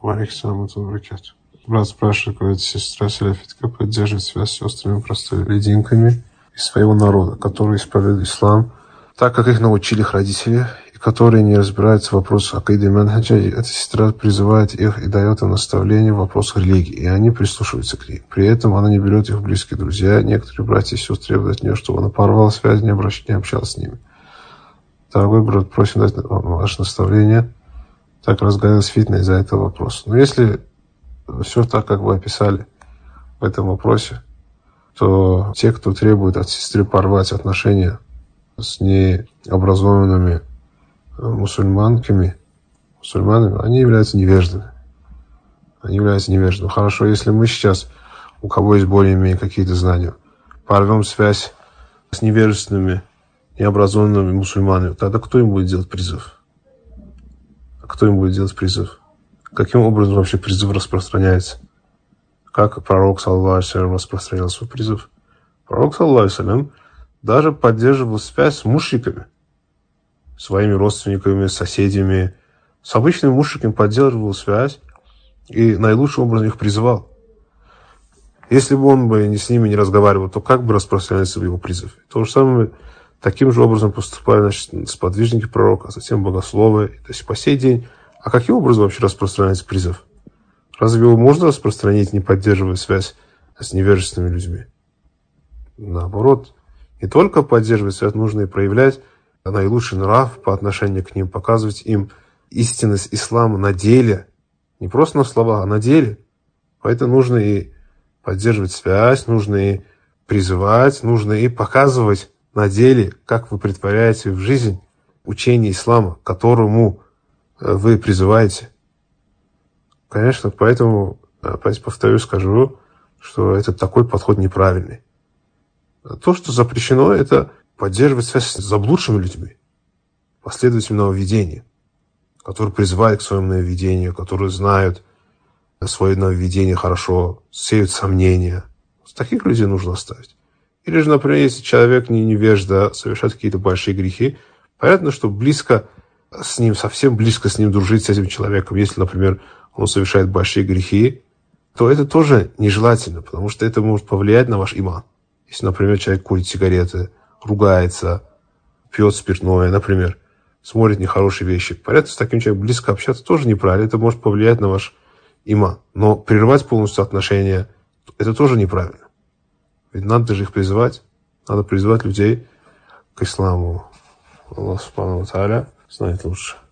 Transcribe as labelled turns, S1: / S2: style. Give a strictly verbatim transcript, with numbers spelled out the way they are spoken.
S1: Александр Ракет. Брат спрашивает, говорит, сестра Серафитка поддерживает связь с сестрами простолюдинками из своего народа, которые исповедуют ислам, так как их научили их родители, и которые не разбираются в вопросах акиды и манхаджа. Эта сестра призывает их и дает им наставления в вопросах религии, и они прислушиваются к ней. При этом она не берет их в близкие друзья. Некоторые братья и сестры требуют от нее, чтобы она порвала связь, не, обращ... не общалась с ними. Дорогой брат, просим дать вам ваше наставление. Так разгорелась фитна из-за этого вопроса. Но если все так, как вы описали в этом вопросе, то те, кто требует от сестры порвать отношения с необразованными мусульманками, мусульманами, они являются невеждами. Они являются невеждами. Хорошо, если мы сейчас, у кого есть более-менее какие-то знания, порвем связь с невежественными, необразованными мусульманами, тогда кто им будет делать призыв? Кто им будет делать призыв? Каким образом вообще призыв распространяется? Как пророк, саллаллаху алейхи ва саллям, распространял свой призыв? Пророк, саллаллаху алейхи ва саллям, даже поддерживал связь с мушриками, своими родственниками, соседями. С обычными мушриками поддерживал связь и наилучшим образом их призывал. Если бы он бы с ними не разговаривал, то как бы распространялся его призыв? То же самое, таким же образом поступали, значит, сподвижники пророка, а затем богословы, то есть по сей день. А каким образом вообще распространяется призыв? Разве его можно распространить, не поддерживая связь с невежественными людьми? Наоборот, не только поддерживать связь, нужно и проявлять наилучший нрав по отношению к ним, показывать им истинность ислама на деле, не просто на словах, а на деле. Поэтому нужно и поддерживать связь, нужно и призывать, нужно и показывать на деле, как вы претворяете в жизнь учение ислама, к которому вы призываете. Конечно, поэтому, опять повторю, скажу, что это такой подход неправильный. То, что запрещено, это поддерживать связь с заблудшими людьми, последователями нововведения, которые призывают к своему нововведению, которые знают свое нововведение хорошо, сеют сомнения. Таких людей нужно оставить. Или же, например, если человек не невежда, совершает какие-то большие грехи, понятно, что близко с ним, совсем близко с ним дружить, с этим человеком, если, например, он совершает большие грехи, то это тоже нежелательно, потому что это может повлиять на ваш иман. Если, например, человек курит сигареты, ругается, пьет спиртное, например, смотрит нехорошие вещи. Понятно, с таким человеком близко общаться тоже неправильно, это может повлиять на ваш иман. Но прерывать полностью отношения, это тоже неправильно. Ведь надо же их призывать, надо призывать людей к исламу. Аллах субхану ва тааля знает лучше.